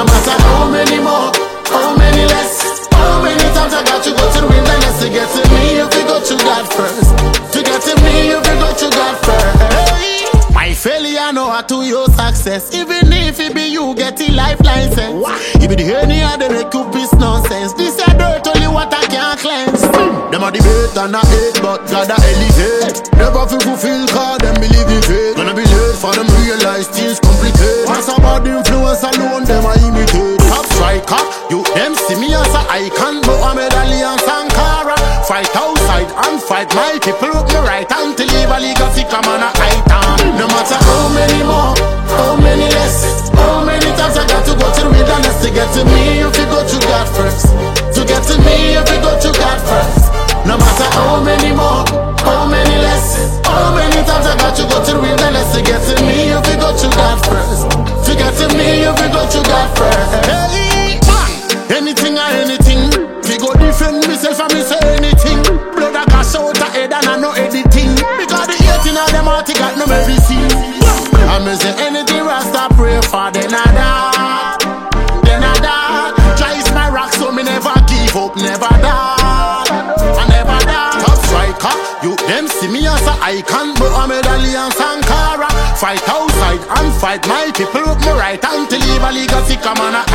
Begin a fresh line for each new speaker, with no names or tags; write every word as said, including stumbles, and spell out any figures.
matter how many more, how many less, how many times I got to go to the wilderness to get to me. If you go to God first, to get to me, if you go to God first. Hey. My failure know how to use success. Even if it be you getting life license. If it any other they could piss nonsense. This is dirt only what I can't cleanse. Them a debate and a hate, but God a elevate. Never feel fulfill cause them believe in faith. Gonna be late for them realize things complicate. What's about the influence alone, them I imitate. Top striker, you them see me as a icon. Muhammad Ali and Sankara. Fight outside and fight my people with me right hand. Till leave a legacy come on a high time. No matter how many more, how many less, how many times I got to go to the wilderness to get to me. If you go to God first, to get to me. If you go to God first. No matter how many more, how many less, how many times I got to go to the wilderness to get to me. If you go to God first, to get to me. If you go to God first. Hey, anything or anything, we go defend myself and me say anything. Blood I got out of head and I know editing. Because the eighteen of them out got no medicine. I me say anything Rasta pray for, then I die, then I die. Tries my rock so me never give up, never die, I never die. Top striker, you them see me as a icon. Muhammad Ali and Sankara. Fight outside and fight my people with me right hand. Till leave a legacy come on a